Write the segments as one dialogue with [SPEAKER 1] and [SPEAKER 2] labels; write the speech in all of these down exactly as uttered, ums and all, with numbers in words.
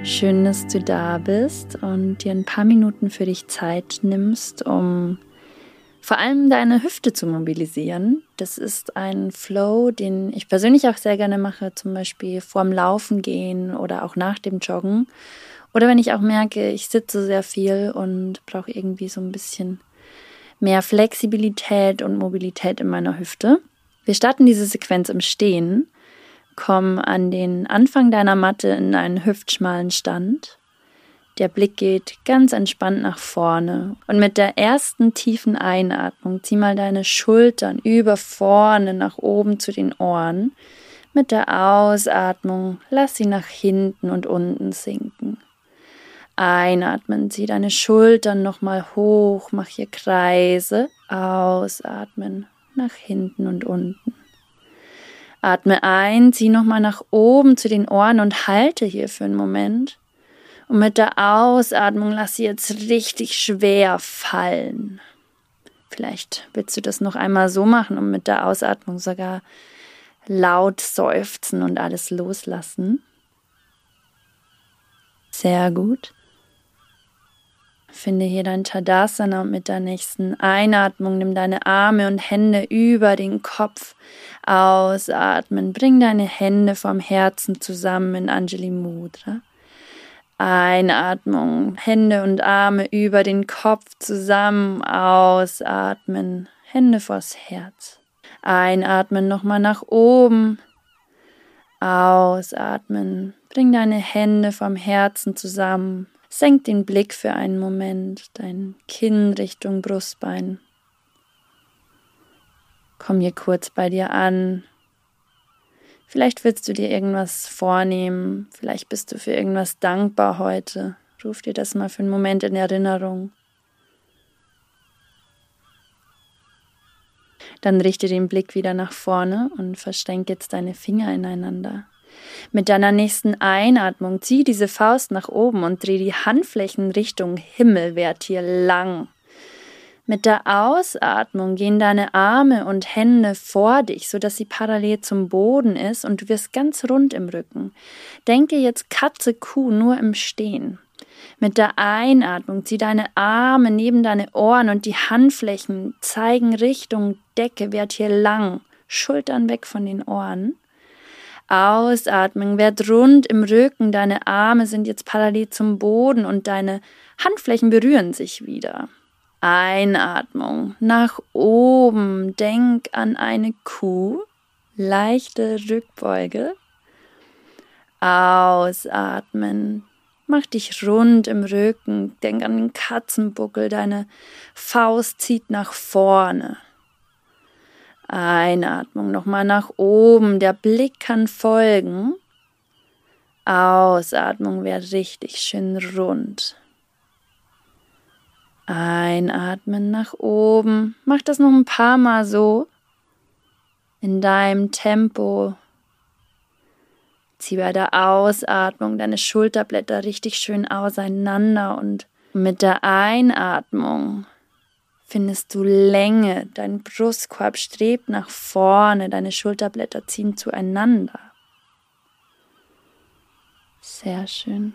[SPEAKER 1] Schön, dass du da bist und dir ein paar Minuten für dich Zeit nimmst, um vor allem deine Hüfte zu mobilisieren. Das ist ein Flow, den ich persönlich auch sehr gerne mache, zum Beispiel vorm Laufen gehen oder auch nach dem Joggen. Oder wenn ich auch merke, ich sitze sehr viel und brauche irgendwie so ein bisschen mehr Flexibilität und Mobilität in meiner Hüfte. Wir starten diese Sequenz im Stehen. Komm an den Anfang deiner Matte in einen hüftschmalen Stand. Der Blick geht ganz entspannt nach vorne. Und mit der ersten tiefen Einatmung zieh mal deine Schultern über vorne nach oben zu den Ohren. Mit der Ausatmung lass sie nach hinten und unten sinken. Einatmen, zieh deine Schultern nochmal hoch, mach hier Kreise. Ausatmen, nach hinten und unten. Atme ein, zieh nochmal nach oben zu den Ohren und halte hier für einen Moment. Und mit der Ausatmung lass sie jetzt richtig schwer fallen. Vielleicht willst du das noch einmal so machen und mit der Ausatmung sogar laut seufzen und alles loslassen. Sehr gut. Finde hier dein Tadasana und mit der nächsten Einatmung nimm deine Arme und Hände über den Kopf. Ausatmen, bring deine Hände vom Herzen zusammen in Anjali Mudra. Einatmung, Hände und Arme über den Kopf zusammen. Ausatmen, Hände vors Herz. Einatmen nochmal nach oben. Ausatmen, bring deine Hände vom Herzen zusammen. Senk den Blick für einen Moment, dein Kinn Richtung Brustbein. Komm hier kurz bei dir an. Vielleicht willst du dir irgendwas vornehmen, vielleicht bist du für irgendwas dankbar heute. Ruf dir das mal für einen Moment in Erinnerung. Dann richte den Blick wieder nach vorne und verschränke jetzt deine Finger ineinander. Mit deiner nächsten Einatmung zieh diese Faust nach oben und dreh die Handflächen Richtung Himmel, werd hier lang. Mit der Ausatmung gehen deine Arme und Hände vor dich, sodass sie parallel zum Boden ist und du wirst ganz rund im Rücken. Denke jetzt Katze, Kuh nur im Stehen. Mit der Einatmung zieh deine Arme neben deine Ohren und die Handflächen zeigen Richtung Decke, werd hier lang, Schultern weg von den Ohren. Ausatmen, werd rund im Rücken, deine Arme sind jetzt parallel zum Boden und deine Handflächen berühren sich wieder. Einatmung, nach oben, denk an eine Kuh, leichte Rückbeuge. Ausatmen, mach dich rund im Rücken, denk an den Katzenbuckel, deine Faust zieht nach vorne. Einatmung, nochmal nach oben, der Blick kann folgen. Ausatmung, werd richtig schön rund. Einatmen nach oben, mach das noch ein paar Mal so, in deinem Tempo. Zieh bei der Ausatmung deine Schulterblätter richtig schön auseinander und mit der Einatmung findest du Länge, dein Brustkorb strebt nach vorne, deine Schulterblätter ziehen zueinander. Sehr schön.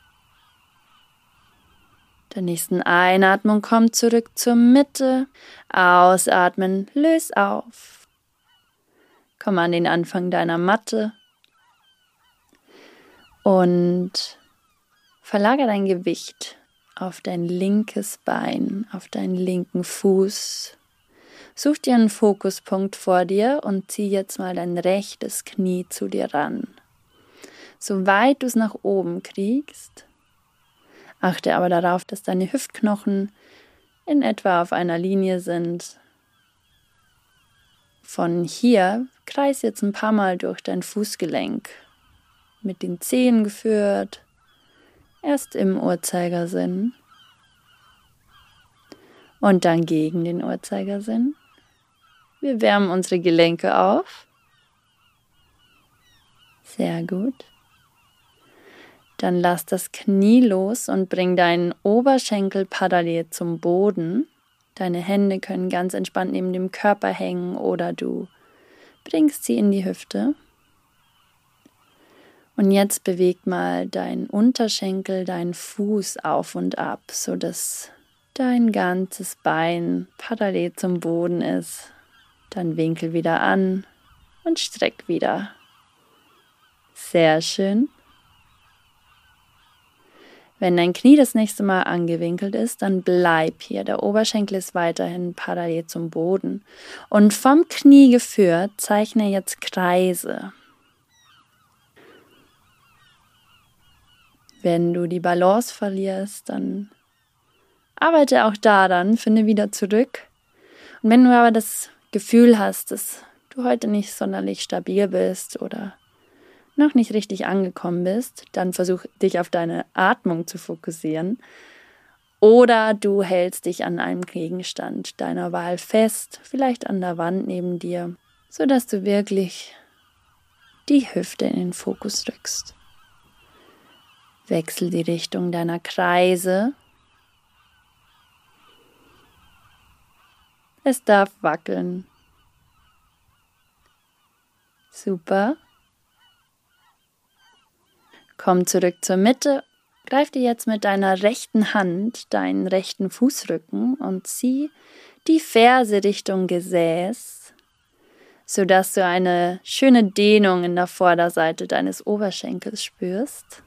[SPEAKER 1] Der nächsten Einatmung komm zurück zur Mitte, ausatmen, löse auf. Komm an den Anfang deiner Matte und verlagere dein Gewicht auf dein linkes Bein, auf deinen linken Fuß. Such dir einen Fokuspunkt vor dir und zieh jetzt mal dein rechtes Knie zu dir ran. So weit du es nach oben kriegst. Achte aber darauf, dass deine Hüftknochen in etwa auf einer Linie sind. Von hier kreis jetzt ein paar Mal durch dein Fußgelenk. Mit den Zehen geführt. Erst im Uhrzeigersinn und dann gegen den Uhrzeigersinn. Wir wärmen unsere Gelenke auf. Sehr gut. Dann lass das Knie los und bring deinen Oberschenkel parallel zum Boden. Deine Hände können ganz entspannt neben dem Körper hängen oder du bringst sie in die Hüfte. Und jetzt beweg mal deinen Unterschenkel, deinen Fuß auf und ab, sodass dein ganzes Bein parallel zum Boden ist. Dann winkel wieder an und streck wieder. Sehr schön. Wenn dein Knie das nächste Mal angewinkelt ist, dann bleib hier. Der Oberschenkel ist weiterhin parallel zum Boden. Und vom Knie geführt, zeichne jetzt Kreise. Wenn du die Balance verlierst, dann arbeite auch da dann, finde wieder zurück. Und wenn du aber das Gefühl hast, dass du heute nicht sonderlich stabil bist oder noch nicht richtig angekommen bist, dann versuch dich auf deine Atmung zu fokussieren. Oder du hältst dich an einem Gegenstand deiner Wahl fest, vielleicht an der Wand neben dir, sodass du wirklich die Hüfte in den Fokus rückst. Wechsel die Richtung deiner Kreise. Es darf wackeln. Super. Komm zurück zur Mitte. Greif dir jetzt mit deiner rechten Hand deinen rechten Fußrücken und zieh die Ferse Richtung Gesäß, sodass du eine schöne Dehnung in der Vorderseite deines Oberschenkels spürst.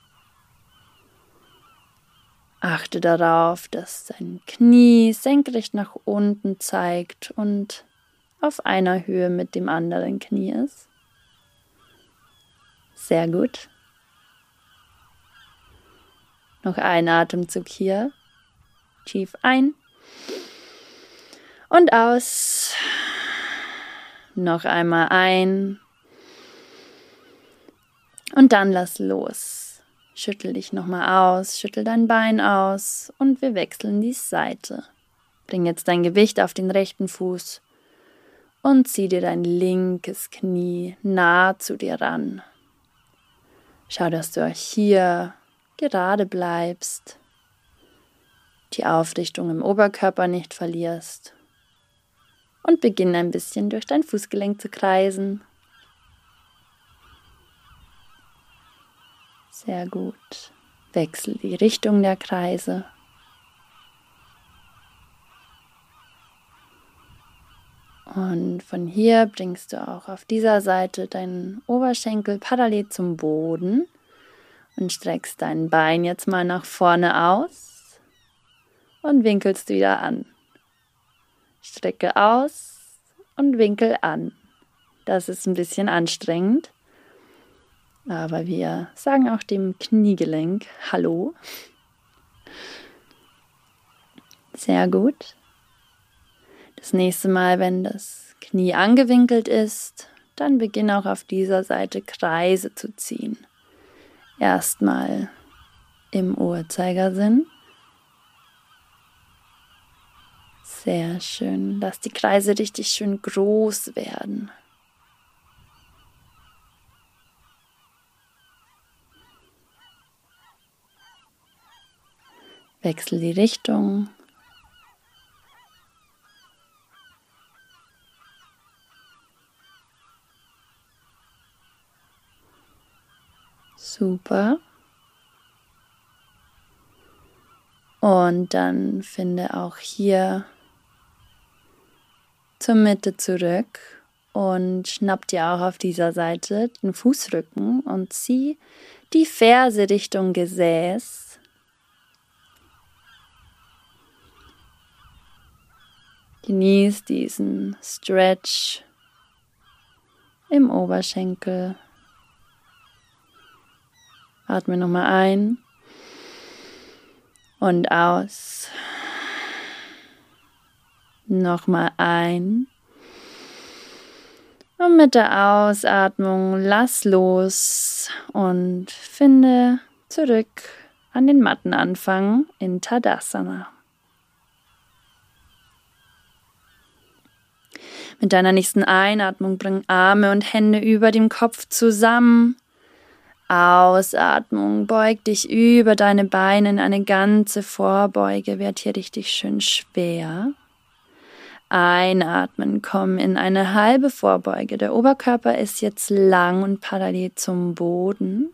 [SPEAKER 1] Achte darauf, dass dein Knie senkrecht nach unten zeigt und auf einer Höhe mit dem anderen Knie ist. Sehr gut. Noch ein Atemzug hier. Tief ein und aus. Noch einmal ein und dann lass los. Schüttel dich nochmal aus, schüttel dein Bein aus und wir wechseln die Seite. Bring jetzt dein Gewicht auf den rechten Fuß und zieh dir dein linkes Knie nah zu dir ran. Schau, dass du auch hier gerade bleibst, die Aufrichtung im Oberkörper nicht verlierst und beginn ein bisschen durch dein Fußgelenk zu kreisen. Sehr gut. Wechsel die Richtung der Kreise. Und von hier bringst du auch auf dieser Seite deinen Oberschenkel parallel zum Boden und streckst dein Bein jetzt mal nach vorne aus und winkelst wieder an. Strecke aus und winkel an. Das ist ein bisschen anstrengend. Aber wir sagen auch dem Kniegelenk Hallo. Sehr gut. Das nächste Mal, wenn das Knie angewinkelt ist, dann beginn auch auf dieser Seite Kreise zu ziehen. Erstmal im Uhrzeigersinn. Sehr schön. Lass die Kreise richtig schön groß werden. Wechsel die Richtung. Super. Und dann finde auch hier zur Mitte zurück und schnapp dir auch auf dieser Seite den Fußrücken und zieh die Ferse Richtung Gesäß. Genieß diesen Stretch im Oberschenkel. Atme nochmal ein und aus. Nochmal ein. Und mit der Ausatmung lass los und finde zurück an den Mattenanfang in Tadasana. Mit deiner nächsten Einatmung bring Arme und Hände über dem Kopf zusammen. Ausatmung, beug dich über deine Beine in eine ganze Vorbeuge, wird hier richtig schön schwer. Einatmen, komm in eine halbe Vorbeuge. Der Oberkörper ist jetzt lang und parallel zum Boden.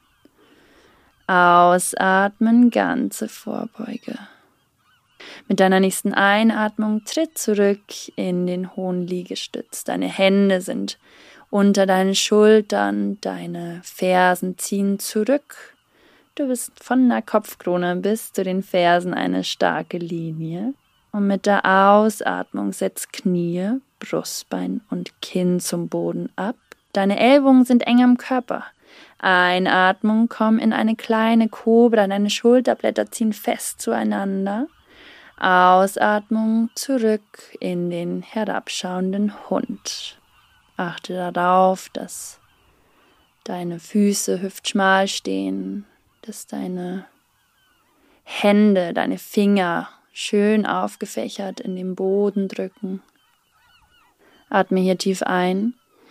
[SPEAKER 1] Ausatmen, ganze Vorbeuge. Mit deiner nächsten Einatmung tritt zurück in den hohen Liegestütz. Deine Hände sind unter deinen Schultern, deine Fersen ziehen zurück. Du bist von der Kopfkrone bis zu den Fersen eine starke Linie. Und mit der Ausatmung setz Knie, Brustbein und Kinn zum Boden ab. Deine Ellbogen sind eng am Körper. Einatmung, komm in eine kleine Kobra, deine Schulterblätter ziehen fest zueinander. Ausatmung, zurück in den herabschauenden Hund. Achte darauf, dass deine Füße hüftschmal stehen, dass deine Hände, deine Finger schön aufgefächert in den Boden drücken. Atme hier tief ein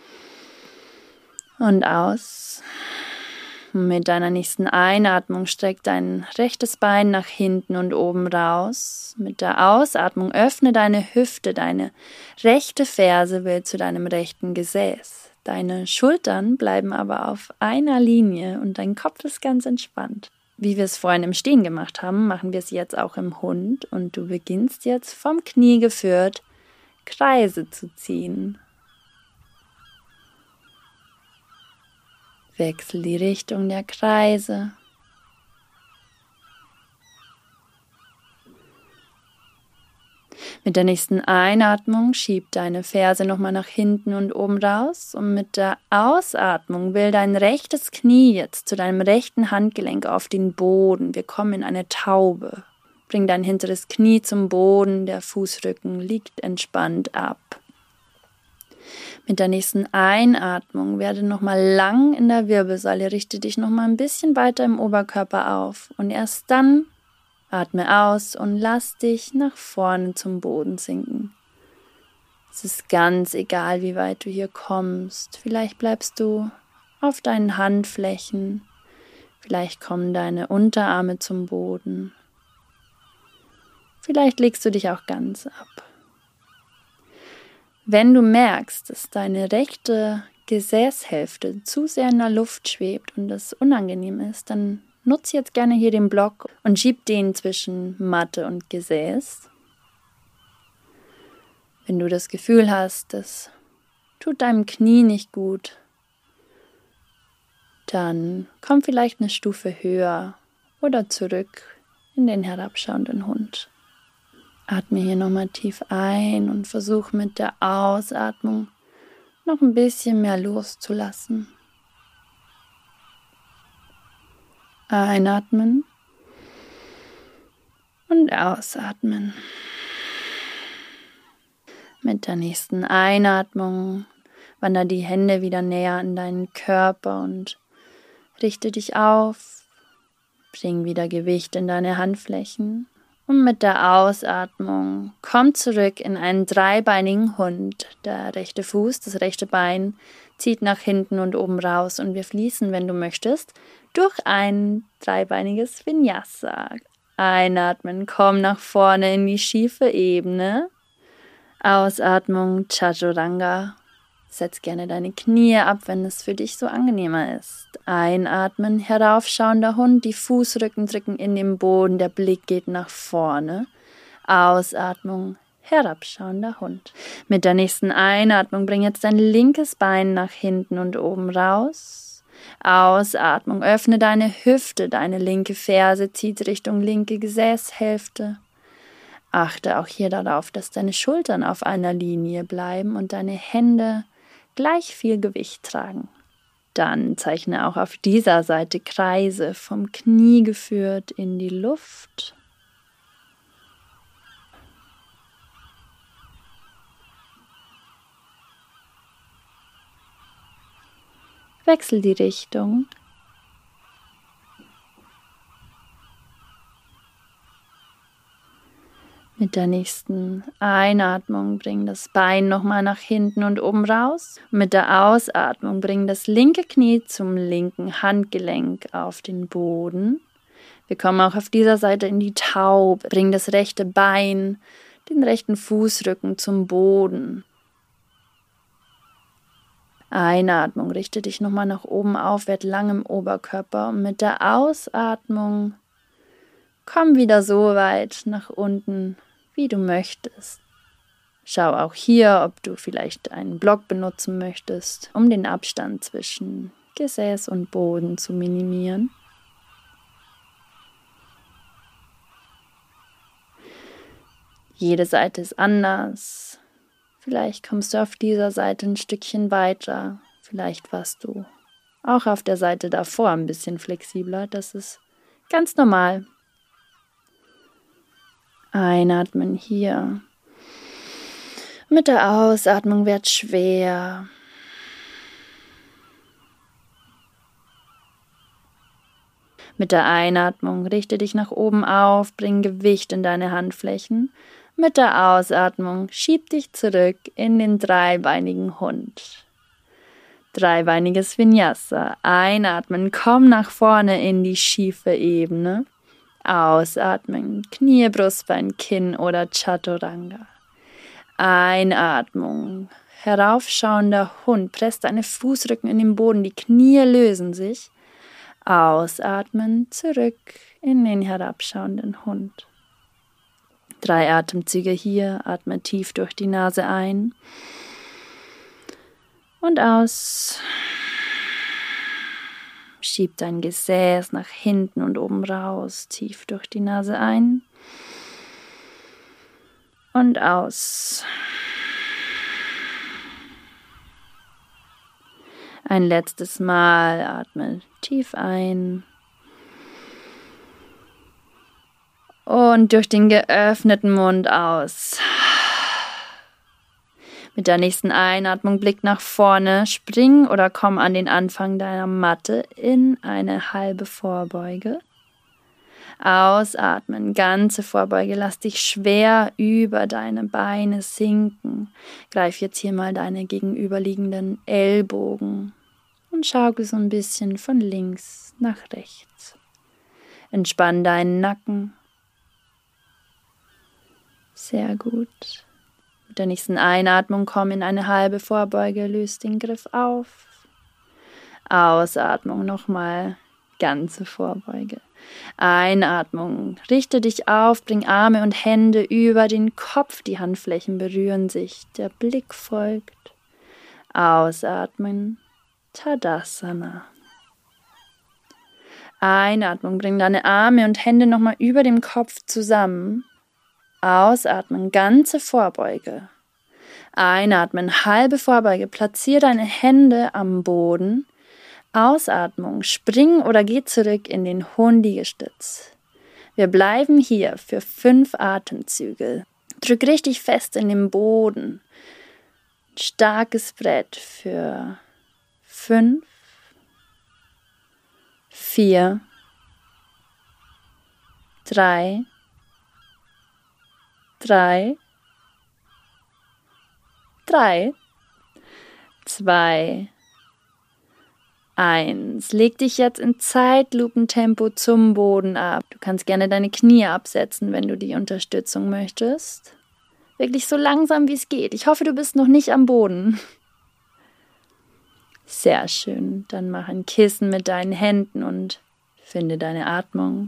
[SPEAKER 1] und aus. Mit deiner nächsten Einatmung streck dein rechtes Bein nach hinten und oben raus. Mit der Ausatmung öffne deine Hüfte, deine rechte Ferse will zu deinem rechten Gesäß. Deine Schultern bleiben aber auf einer Linie und dein Kopf ist ganz entspannt. Wie wir es vorhin im Stehen gemacht haben, machen wir es jetzt auch im Hund und du beginnst jetzt vom Knie geführt, Kreise zu ziehen. Wechsel die Richtung der Kreise. Mit der nächsten Einatmung schieb deine Ferse nochmal nach hinten und oben raus und mit der Ausatmung will dein rechtes Knie jetzt zu deinem rechten Handgelenk auf den Boden. Wir kommen in eine Taube. Bring dein hinteres Knie zum Boden, der Fußrücken liegt entspannt ab. Mit der nächsten Einatmung werde nochmal lang in der Wirbelsäule, richte dich nochmal ein bisschen weiter im Oberkörper auf und erst dann atme aus und lass dich nach vorne zum Boden sinken. Es ist ganz egal, wie weit du hier kommst. Vielleicht bleibst du auf deinen Handflächen, vielleicht kommen deine Unterarme zum Boden. Vielleicht legst du dich auch ganz ab. Wenn du merkst, dass deine rechte Gesäßhälfte zu sehr in der Luft schwebt und das unangenehm ist, dann nutze jetzt gerne hier den Block und schieb den zwischen Matte und Gesäß. Wenn du das Gefühl hast, das tut deinem Knie nicht gut, dann komm vielleicht eine Stufe höher oder zurück in den herabschauenden Hund. Atme hier nochmal tief ein und versuch mit der Ausatmung noch ein bisschen mehr loszulassen. Einatmen und ausatmen. Mit der nächsten Einatmung wander die Hände wieder näher an deinen Körper und richte dich auf. Bring wieder Gewicht in deine Handflächen. Und mit der Ausatmung komm zurück in einen dreibeinigen Hund. Der rechte Fuß, das rechte Bein zieht nach hinten und oben raus und wir fließen, wenn du möchtest, durch ein dreibeiniges Vinyasa. Einatmen, komm nach vorne in die schiefe Ebene. Ausatmung, Chaturanga. Setz gerne deine Knie ab, wenn es für dich so angenehmer ist. Einatmen, heraufschauender Hund, die Fußrücken drücken in den Boden, der Blick geht nach vorne. Ausatmung, herabschauender Hund. Mit der nächsten Einatmung bring jetzt dein linkes Bein nach hinten und oben raus. Ausatmung, öffne deine Hüfte, deine linke Ferse zieht Richtung linke Gesäßhälfte. Achte auch hier darauf, dass deine Schultern auf einer Linie bleiben und deine Hände gleich viel Gewicht tragen. Dann zeichne auch auf dieser Seite Kreise, vom Knie geführt in die Luft. Wechsel die Richtung. Mit der nächsten Einatmung bring das Bein nochmal nach hinten und oben raus. Mit der Ausatmung bring das linke Knie zum linken Handgelenk auf den Boden. Wir kommen auch auf dieser Seite in die Taube. Bring das rechte Bein den rechten Fußrücken zum Boden. Einatmung, richte dich nochmal nach oben auf, werd lang im Oberkörper und mit der Ausatmung komm wieder so weit nach unten, wie du möchtest. Schau auch hier, ob du vielleicht einen Block benutzen möchtest, um den Abstand zwischen Gesäß und Boden zu minimieren. Jede Seite ist anders. Vielleicht kommst du auf dieser Seite ein Stückchen weiter. Vielleicht warst du auch auf der Seite davor ein bisschen flexibler. Das ist ganz normal. Einatmen hier. Mit der Ausatmung wird schwer. Mit der Einatmung richte dich nach oben auf, bring Gewicht in deine Handflächen. Mit der Ausatmung schieb dich zurück in den dreibeinigen Hund. Dreibeiniges Vinyasa. Einatmen, komm nach vorne in die schiefe Ebene. Ausatmen, Knie, Brustbein, Kinn oder Chaturanga. Einatmung, heraufschauender Hund, presst deine Fußrücken in den Boden, die Knie lösen sich. Ausatmen, zurück in den herabschauenden Hund. Drei Atemzüge hier, atme tief durch die Nase ein und aus. Schieb dein Gesäß nach hinten und oben raus, tief durch die Nase ein und aus. Ein letztes Mal atme tief ein und durch den geöffneten Mund aus. Mit der nächsten Einatmung blick nach vorne, spring oder komm an den Anfang deiner Matte in eine halbe Vorbeuge. Ausatmen, ganze Vorbeuge, lass dich schwer über deine Beine sinken. Greif jetzt hier mal deine gegenüberliegenden Ellbogen und schaukel so ein bisschen von links nach rechts. Entspann deinen Nacken. Sehr gut. Mit der nächsten Einatmung komm in eine halbe Vorbeuge, löst den Griff auf. Ausatmung nochmal, ganze Vorbeuge. Einatmung, richte dich auf, bring Arme und Hände über den Kopf, die Handflächen berühren sich, der Blick folgt. Ausatmen, Tadasana. Einatmung, bring deine Arme und Hände nochmal über dem Kopf zusammen. Ausatmen, ganze Vorbeuge. Einatmen, halbe Vorbeuge, platziere deine Hände am Boden. Ausatmung, spring oder geh zurück in den hohen Liegestütz. Wir bleiben hier für fünf Atemzüge. Drück richtig fest in den Boden. Starkes Brett für fünf, vier, drei, drei, drei, zwei, eins. Leg dich jetzt in Zeitlupentempo zum Boden ab. Du kannst gerne deine Knie absetzen, wenn du die Unterstützung möchtest. Wirklich so langsam, wie es geht. Ich hoffe, du bist noch nicht am Boden. Sehr schön. Dann mach ein Kissen mit deinen Händen und finde deine Atmung.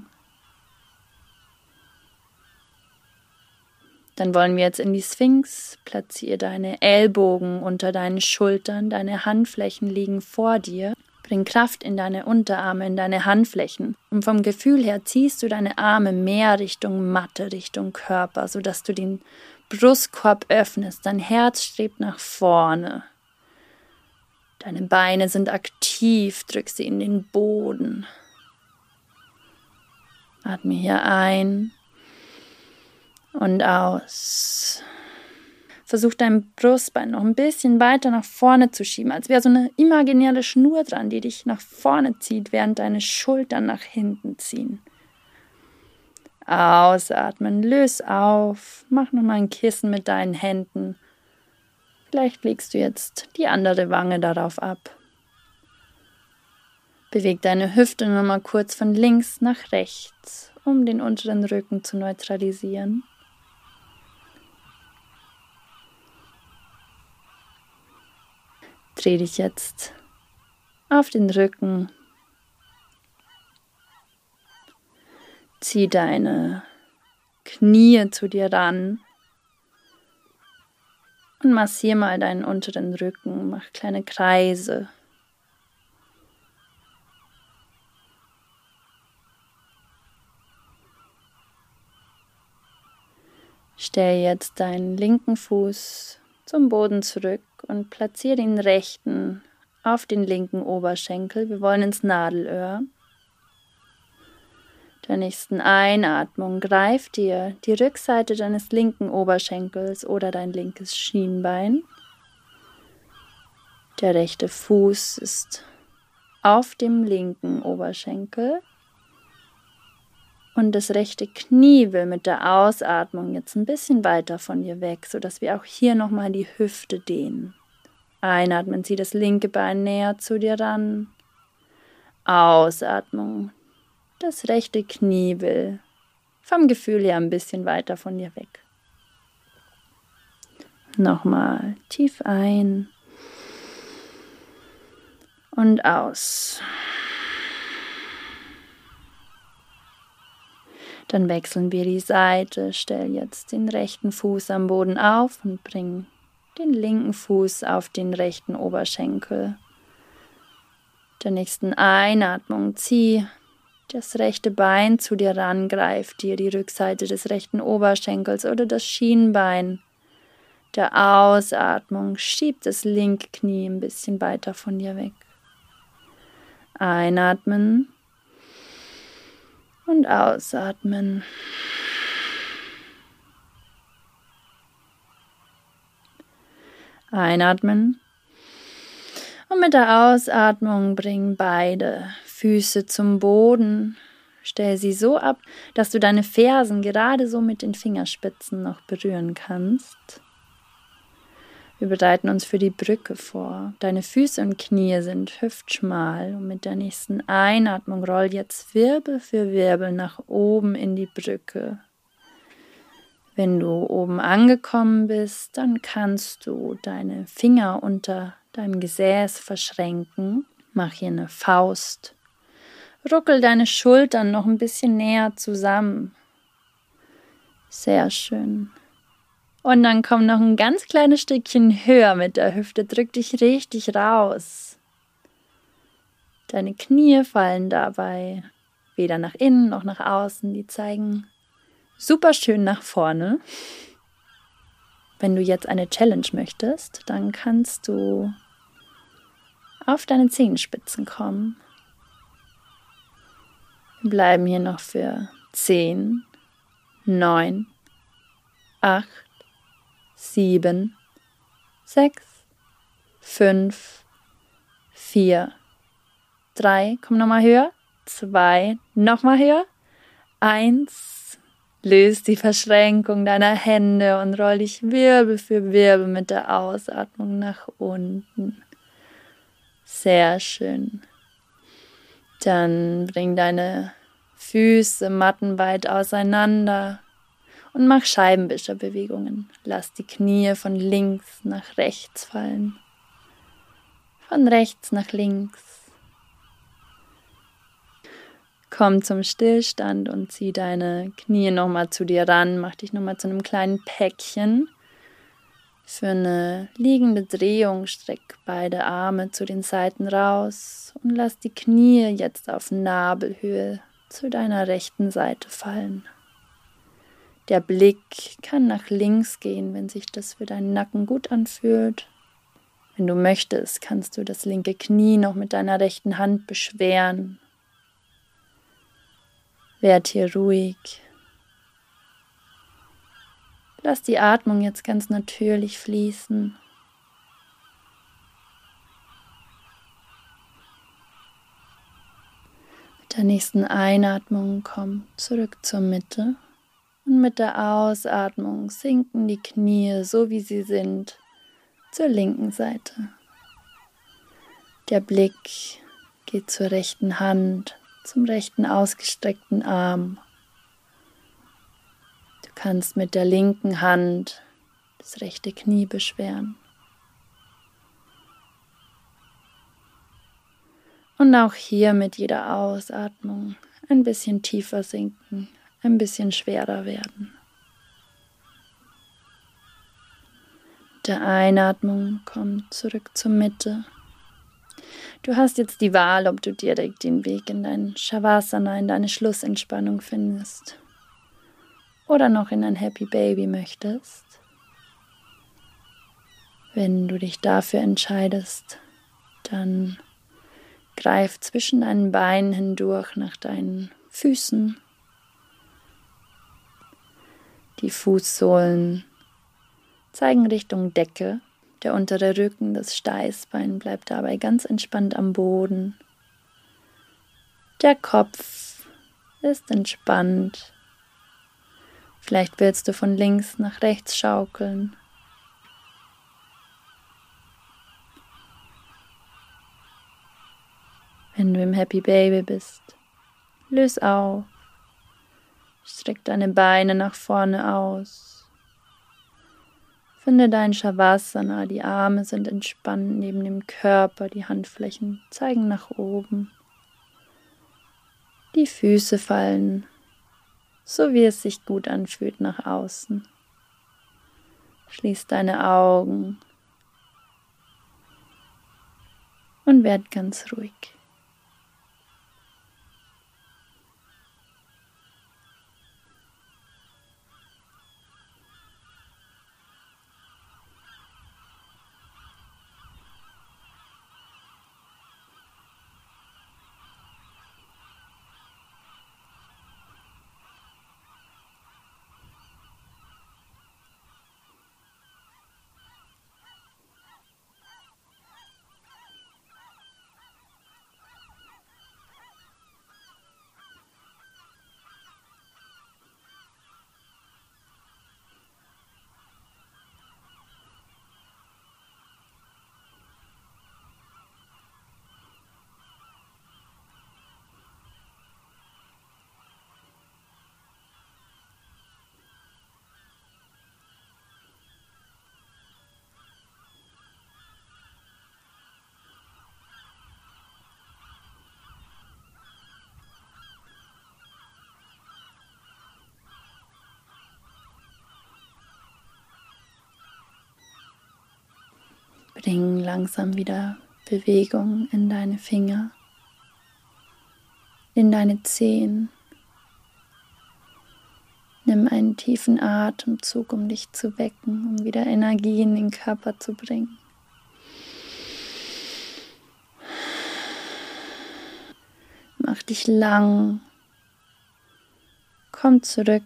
[SPEAKER 1] Dann wollen wir jetzt in die Sphinx. Platziere deine Ellbogen unter deinen Schultern. Deine Handflächen liegen vor dir. Bring Kraft in deine Unterarme, in deine Handflächen. Und vom Gefühl her ziehst du deine Arme mehr Richtung Matte, Richtung Körper, sodass du den Brustkorb öffnest. Dein Herz strebt nach vorne. Deine Beine sind aktiv, drück sie in den Boden. Atme hier ein und aus. Versuch dein Brustbein noch ein bisschen weiter nach vorne zu schieben, als wäre so eine imaginäre Schnur dran, die dich nach vorne zieht, während deine Schultern nach hinten ziehen. Ausatmen, löse auf, mach nochmal ein Kissen mit deinen Händen. Vielleicht legst du jetzt die andere Wange darauf ab. Beweg deine Hüfte nochmal kurz von links nach rechts, um den unteren Rücken zu neutralisieren. Dreh dich jetzt auf den Rücken. Zieh deine Knie zu dir ran und massier mal deinen unteren Rücken. Mach kleine Kreise. Stell jetzt deinen linken Fuß zum Boden zurück und platziere den rechten auf den linken Oberschenkel. Wir wollen ins Nadelöhr. Der nächsten Einatmung greif dir die Rückseite deines linken Oberschenkels oder dein linkes Schienbein. Der rechte Fuß ist auf dem linken Oberschenkel. Und das rechte Knie will mit der Ausatmung jetzt ein bisschen weiter von dir weg, sodass wir auch hier nochmal die Hüfte dehnen. Einatmen, zieh das linke Bein näher zu dir ran. Ausatmung, das rechte Knie will vom Gefühl her ein bisschen weiter von dir weg. Nochmal tief ein und aus. Dann wechseln wir die Seite, stell jetzt den rechten Fuß am Boden auf und bring den linken Fuß auf den rechten Oberschenkel. Der nächsten Einatmung zieh das rechte Bein zu dir ran, greif dir die Rückseite des rechten Oberschenkels oder das Schienbein. Der Ausatmung schieb das linke Knie ein bisschen weiter von dir weg. Einatmen. Und ausatmen. Einatmen. Und mit der Ausatmung bring beide Füße zum Boden. Stell sie so ab, dass du deine Fersen gerade so mit den Fingerspitzen noch berühren kannst. Wir bereiten uns für die Brücke vor. Deine Füße und Knie sind hüftschmal und mit der nächsten Einatmung roll jetzt Wirbel für Wirbel nach oben in die Brücke. Wenn du oben angekommen bist, dann kannst du deine Finger unter deinem Gesäß verschränken. Mach hier eine Faust. Ruckel deine Schultern noch ein bisschen näher zusammen. Sehr schön. Und dann komm noch ein ganz kleines Stückchen höher mit der Hüfte. Drück dich richtig raus. Deine Knie fallen dabei weder nach innen noch nach außen. Die zeigen super schön nach vorne. Wenn du jetzt eine Challenge möchtest, dann kannst du auf deine Zehenspitzen kommen. Wir bleiben hier noch für zehn, neun, acht, sieben, sechs, fünf, vier, drei, komm nochmal höher, zwei, nochmal höher, eins, löst die Verschränkung deiner Hände und roll dich Wirbel für Wirbel mit der Ausatmung nach unten. Sehr schön. Dann bring deine Füße mattenweit auseinander und mach Scheibenwischerbewegungen. Lass die Knie von links nach rechts fallen. Von rechts nach links. Komm zum Stillstand und zieh deine Knie nochmal zu dir ran. Mach dich nochmal zu einem kleinen Päckchen. Für eine liegende Drehung streck beide Arme zu den Seiten raus und lass die Knie jetzt auf Nabelhöhe zu deiner rechten Seite fallen. Der Blick kann nach links gehen, wenn sich das für deinen Nacken gut anfühlt. Wenn du möchtest, kannst du das linke Knie noch mit deiner rechten Hand beschweren. Werd hier ruhig. Lass die Atmung jetzt ganz natürlich fließen. Mit der nächsten Einatmung komm zurück zur Mitte und mit der Ausatmung sinken die Knie, so wie sie sind, zur linken Seite. Der Blick geht zur rechten Hand, zum rechten ausgestreckten Arm. Du kannst mit der linken Hand das rechte Knie beschweren. Und auch hier mit jeder Ausatmung ein bisschen tiefer sinken, ein bisschen schwerer werden. Mit der Einatmung komm zurück zur Mitte. Du hast jetzt die Wahl, ob du direkt den Weg in dein Shavasana, in deine Schlussentspannung findest oder noch in ein Happy Baby möchtest. Wenn du dich dafür entscheidest, dann greif zwischen deinen Beinen hindurch nach deinen Füßen. Die Fußsohlen zeigen Richtung Decke. Der untere Rücken, das Steißbein bleibt dabei ganz entspannt am Boden. Der Kopf ist entspannt. Vielleicht willst du von links nach rechts schaukeln. Wenn du im Happy Baby bist, löse auf. Streck deine Beine nach vorne aus. Finde dein Shavasana, die Arme sind entspannt neben dem Körper, die Handflächen zeigen nach oben. Die Füße fallen, so wie es sich gut anfühlt, nach außen. Schließ deine Augen und werd ganz ruhig. Bring langsam wieder Bewegung in deine Finger, in deine Zehen. Nimm einen tiefen Atemzug, um dich zu wecken, um wieder Energie in den Körper zu bringen. Mach dich lang. Komm zurück.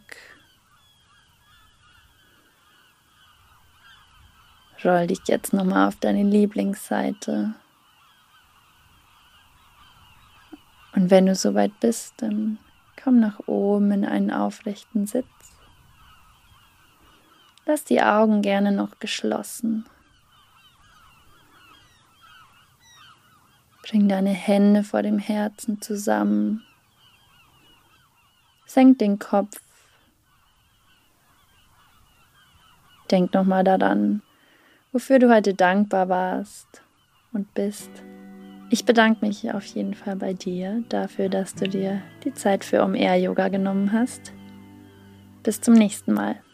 [SPEAKER 1] Roll dich jetzt nochmal auf deine Lieblingsseite. Und wenn du soweit bist, dann komm nach oben in einen aufrechten Sitz. Lass die Augen gerne noch geschlossen. Bring deine Hände vor dem Herzen zusammen. Senk den Kopf. Denk nochmal daran, wofür du heute dankbar warst und bist. Ich bedanke mich auf jeden Fall bei dir dafür, dass du dir die Zeit für Om Air Yoga genommen hast. Bis zum nächsten Mal.